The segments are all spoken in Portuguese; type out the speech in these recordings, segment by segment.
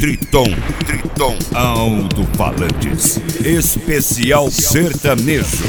Triton Alto-Falantes, especial sertanejo.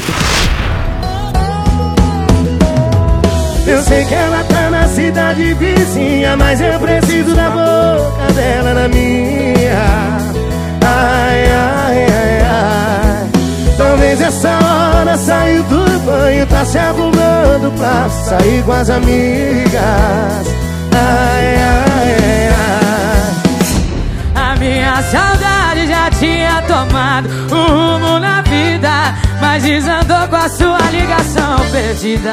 Eu sei que ela tá na cidade vizinha, mas eu preciso da boca dela na minha. Ai, ai, ai, ai. Talvez essa hora saiu do banho, tá se arrumando pra sair com as amigas. Ai, ai, ai, ai. A minha saudade já tinha tomado um rumo na vida, mas desandou com a sua ligação perdida.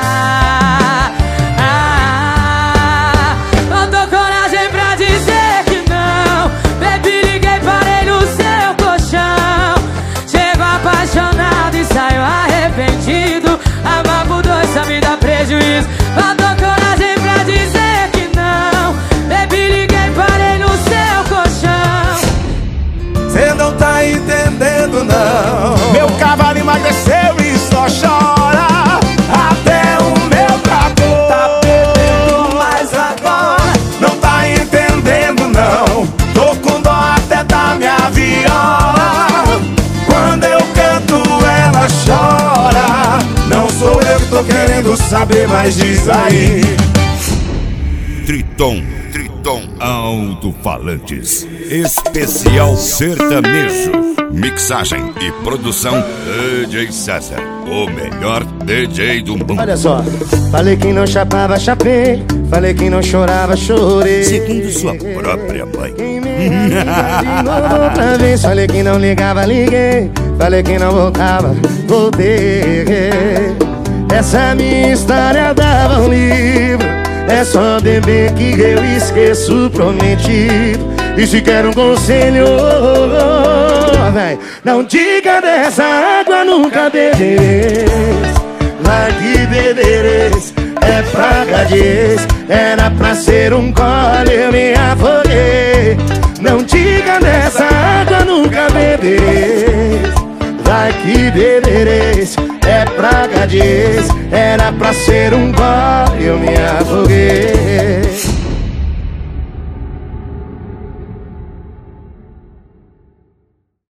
Não dou coragem pra dizer que não. Baby, liguei, parei no seu colchão. Chego apaixonado e saio arrependido. Amar por dois só me dá prejuízo. Não dou coragem pra dizer que não. Baby, liguei, parei no seu colchão. Cê não tá entendendo não. Meu cavalo emagreceu e só chora. Até o meu trator Tá perdendo mais agora. não tá entendendo não. Tô com dó até da minha viola. Quando eu canto ela chora. Não sou eu que tô querendo saber, mas diz aí. Triton Alto-Falantes, especial sertanejo. Mixagem e produção DJ César, o melhor DJ do mundo. Olha só, falei que não chapava, chapei. Falei que não chorava, chorei. Segundo sua própria mãe. Quem me liga de novo outra vez. Falei que não ligava, liguei. Falei que não voltava, voltei. Essa minha história dava um livro. É só beber que eu esqueço o prometido. E se quer um conselho, véi, não diga dessa água nunca bebereis. Largue bebereis, é praga de ex. Era pra ser um gole, eu me afoguei. Não diga dessa água nunca bebereis. Largue bebereis, é praga de ex. Era pra ser um gole, eu me afoguei.